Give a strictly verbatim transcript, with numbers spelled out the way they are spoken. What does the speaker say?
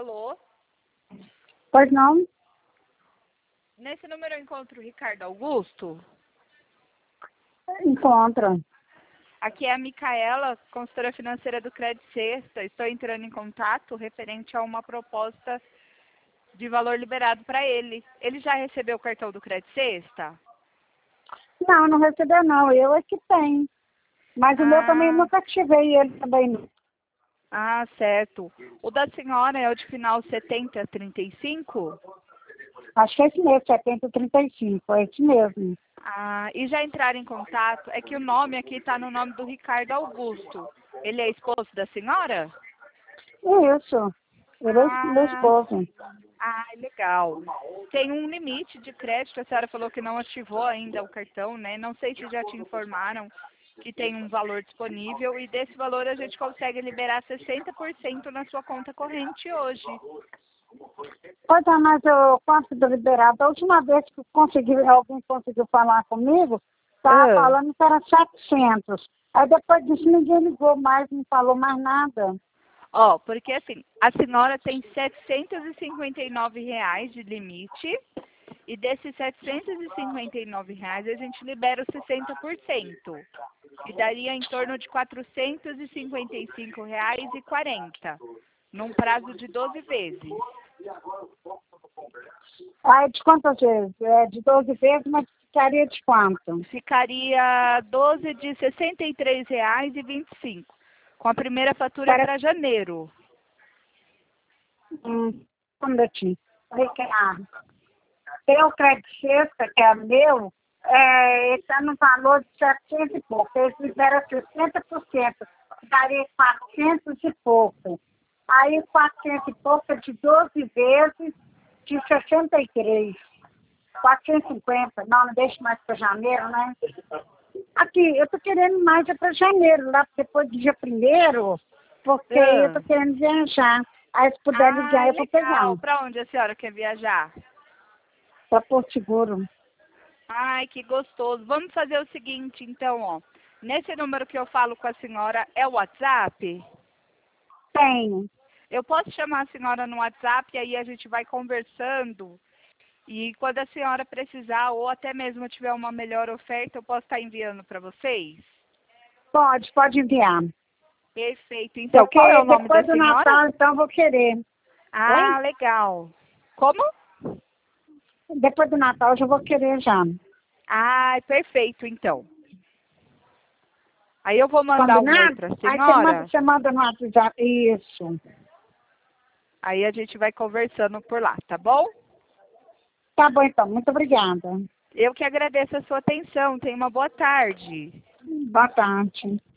Alô? Pois não? Nesse número eu encontro o Ricardo Augusto. Encontra. Aqui é a Micaela, consultora financeira do Crédito Sexta. Estou entrando em contato referente a uma proposta de valor liberado para ele. Ele já recebeu o cartão do Crédito Sexta? Não, não recebeu não. Eu é que tenho. Mas o meu também Ah, nunca ativei ele também não. ah, certo. O da senhora é o de final setenta trinta e cinco? Acho que é esse mesmo, setenta e trinta e cinco. É esse mesmo. Ah, e já entraram em contato? É que o nome aqui está no nome do Ricardo Augusto. Ele é esposo da senhora? Isso. Ele é meu Ah, esposo. ah, legal. Tem um limite de crédito, a senhora falou que não ativou ainda o cartão, né? Não sei se já te informaram que tem um valor disponível e desse valor a gente consegue liberar sessenta por cento na sua conta corrente hoje. Pois é, mas eu consegui liberar. Da última vez que consegui, alguém conseguiu falar comigo, estava Ah. falando que era setecentos. Aí depois disso ninguém ligou mais, não falou mais nada. Ó, porque assim, a senhora tem setecentos e cinquenta e nove reais de limite e desses setecentos e cinquenta e nove reais a gente libera os sessenta por cento. E daria em torno de quatrocentos e cinquenta e cinco reais e quarenta, num prazo de doze vezes. Aí de quantas vezes? É de doze vezes, mas ficaria de quanto? Ficaria doze de sessenta e três reais e vinte e cinco, com a primeira fatura Para... para janeiro. Hum, um minutinho. Ricardo, o crédito sexta, que é meu, é, está no valor de setecentos e pouco. Eles liberam sessenta por cento. Daria quatrocentos e pouco. Aí quatrocentos e pouco é de doze vezes de sessenta e três. quatrocentos e cinquenta. Não, não deixa mais para janeiro, né? Aqui, eu tô querendo mais é para janeiro, lá depois do dia primeiro, porque eu Ah, tô querendo viajar. Aí se puder ah, ligar, eu vou pegar. legal. Para onde a senhora quer viajar? Para Porto Seguro. Ai, que gostoso. Vamos fazer o seguinte, então, ó. Nesse número que eu falo com a senhora é o WhatsApp? Tenho. Eu posso chamar a senhora no WhatsApp e aí a gente vai conversando. E quando a senhora precisar ou até mesmo tiver uma melhor oferta, eu posso estar enviando para vocês? Pode, pode enviar. Perfeito. Então, Porque qual é o nome da depois do senhora? Natal, então, eu vou querer. Ah, Oi? legal. Como? Depois do Natal, eu já vou querer já. Ah, perfeito, então. Aí eu vou mandar um oi Combinado? para a Aí você manda, senhora. você manda no WhatsApp. Isso. Aí a gente vai conversando por lá, tá bom? Tá bom, então. Muito obrigada. Eu que agradeço a sua atenção. Tenha uma boa tarde. Boa tarde.